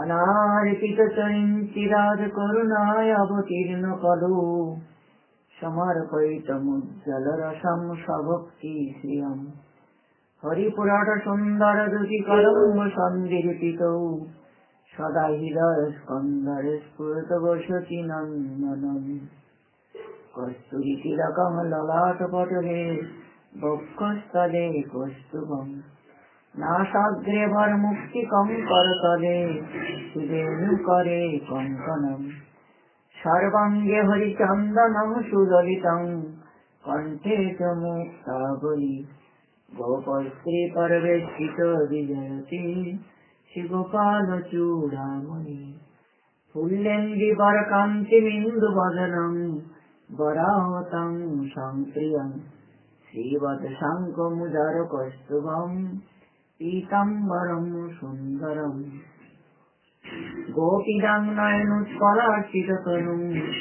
অনার্পিত চরিঞ্চিরাজ করুণায় অবতীর্ণ কলু সমর্পয়িতমুজ্জ্বল রসম সভক্তি শ্রিয়ম হরিপুরাট সুন্দর দুটি কলম্ব সন্দিরিপিত সদা হৃদয় স্কন্দরে স্ফুরত বসতি নন্দনম কস্তুরী তিলকম ললাট পটলে বক্ষস্থলে কৌস্তুভম নাসাগ্রে ভর মুক্তিকম করতলে সুবেণু করে কঙ্কণম সর্বাঙ্গে হরিচন্দনম সুললিতং কণ্ঠে চ মুক্তাবলী গোপস্ত্রী পরবেষ্টিত বিজয়তি শ্রীগোপাল চূড়ামণি ফুল্লেন্দি বরকান্তিমিন্দু বদনম বরাহতং সংপ্রিয়ং শ্রীবৎ শঙ্খমুদার কৌস্তুভম পীতাম্বরম সুন্দরম গোপীনাং নয়নোৎপলার্চিত তনুং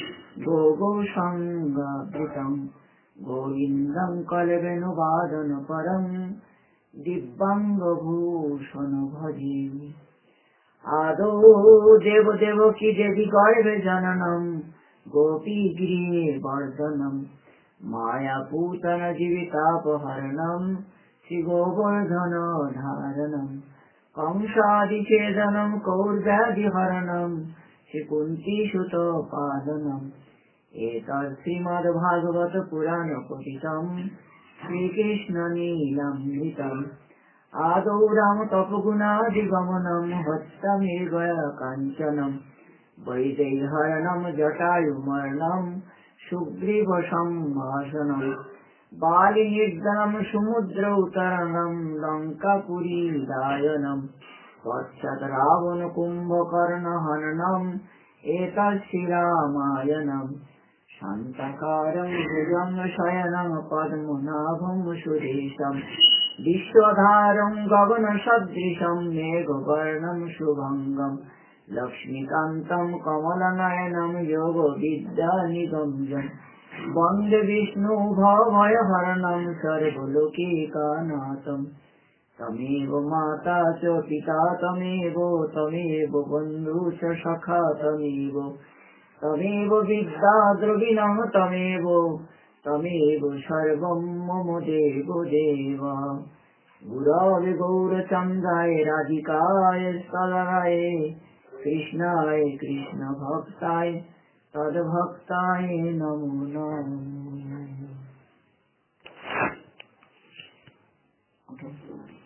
গোগোসঙ্গাবৃতং গোবিন্দং কলবেণুবাদন পরম দিব্যাঙ্গভূষণ ভজে আদৌ দেবদেবকী দেবী গর্ভে জননম গোপী গৃহে বর্ধনম মায়াপূতন জীবিতাপহরণম শ্রীগোবর্ধন ধারণম कंसादिच्छेदनम कौर्व्यादिहरणम श्रीकुन्तीसुत पालनम एतत् श्रीमद्भागवत पुराण पठितम् श्रीकृष्णलीलामृतम् आदौ राम तपगुणादिगमनम् हस्तमेव काञ्चनम् वैदेहरणम् जटायुमर्णम् सुग्रीव सम्भाषणम् बालिनिर्दनम् समुद्र उतरणम् लङ्कापुरी दायनम् पश्चात् रावण कुम्भकर्ण हननम् एतत् श्रीरामायणम् शान्तकारम् भुजङ्ग शयनम् पद्मनाभम् सुरेशम् विश्वधारम् गगन सदृशम् मेघवर्णम् शुभङ्गम् लक्ष्मीकान्तम् कमलनयनम् योग विद्या निगम्यम् वन्दे विष्णु भवभयहरणम् सर्वलोकैकनाथम् तमेव माता च पिता तमेव बन्धु च सखा तमेव विद्या द्रविणम् तमेव सर्वम् मम देव गुरवे गौरचन्द्राय राधिकाय स्थलाय कृष्णाय कृष्ण भक्ताय तद्भक्ताय नमो नमः।